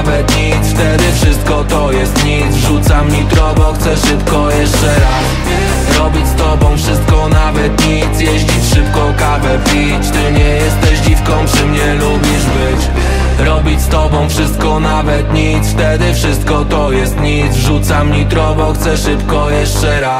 nawet nic, wtedy wszystko to jest nic. Wrzucam nitro, bo chcę szybko jeszcze raz robić z tobą wszystko, nawet nic. Jeździć szybko, kawę pić. Ty nie jesteś dziwką, przy mnie lubisz być. Robić z tobą wszystko, nawet nic, wtedy wszystko to jest nic. Wrzucam nitro, bo chcę szybko jeszcze raz